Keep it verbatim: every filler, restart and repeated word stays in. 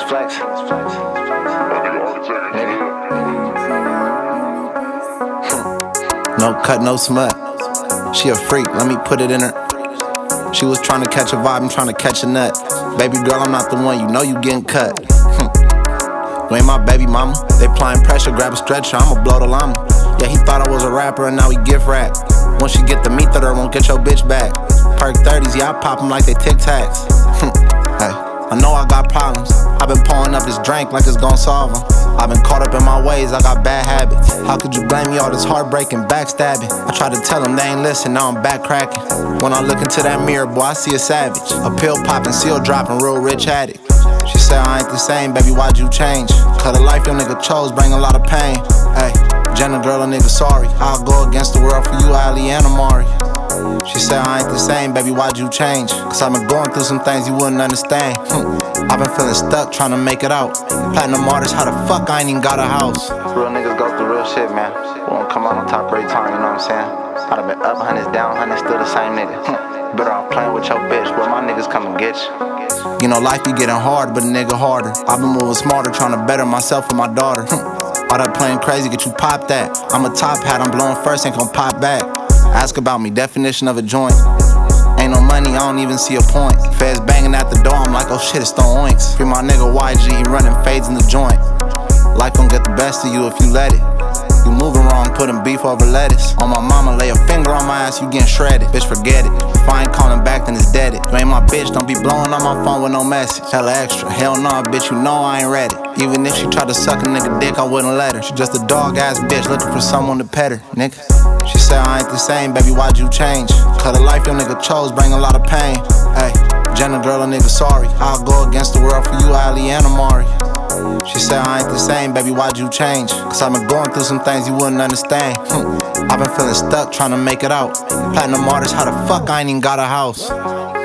flex. No cut, no smut. She a freak, let me put it in her. She was trying to catch a vibe, I'm trying to catch a nut. Baby girl, I'm not the one, you know you getting cut. You ain't my baby mama. They applying pressure, grab a stretcher, I'ma blow the llama. Yeah, he thought I was a rapper and now he gift wrap. Once you get the meat that won't get your bitch back. Perk thirties, yeah, I pop them like they Tic Tacs. Hey, I know I got problems. I've been pouring up this drink like it's gon' solve them. I've been caught up in my ways, I got bad habits. How could you blame me all this heartbreaking backstabbing? I tried to tell them they ain't listen, now I'm back cracking. When I look into that mirror, boy, I see a savage. A pill popping, seal dropping, real rich addict. She said I ain't the same, baby, why'd you change? Cause the life your nigga chose bring a lot of pain. Hey, Jenna girl, a nigga sorry. I'll go against the world for you, Ali and Amari. She said I ain't the same, baby, why'd you change? Cause I've been going through some things you wouldn't understand. I've been feeling stuck trying to make it out. Platinum artist, how the fuck I ain't even got a house? Real niggas go through real shit, man. We won't come out on top every time, you know what I'm saying? I done been up hundreds, down hundreds, still the same nigga. Better off playing with your bitch, where my niggas come and get you. You know, life be getting hard, but a nigga harder. I've been moving smarter, trying to better myself and my daughter. All that playing crazy, get you popped that. I'm a top hat, I'm blowing first, ain't gon' pop back. Ask about me, definition of a joint. Ain't no money, I don't even see a point. Feds banging at the door, I'm like, oh shit, it's Stone Oinks. Free my nigga Y G, he running fades in the joint. Life gon' get the best of you if you let it. You moving wrong, putting beef over lettuce. On my mama, lay a finger on my ass, you getting shredded. Bitch, forget it. If I ain't calling back, then it's dead it. You ain't my bitch, don't be blowing on my phone with no message. Hella extra, hell no, bitch, you know I ain't ready. Even if she tried to suck a nigga dick, I wouldn't let her. She just a dog ass bitch, looking for someone to pet her, nigga. She said I ain't the same, baby, why'd you change? Cause the life your nigga chose bring a lot of pain. Hey, Jenna girl, a nigga sorry. I'll go against the world for you, Ali and Amari. She said I ain't the same, baby, why'd you change? Cause I've been going through some things you wouldn't understand. I've been feeling stuck trying to make it out. Platinum artist, how the fuck I ain't even got a house?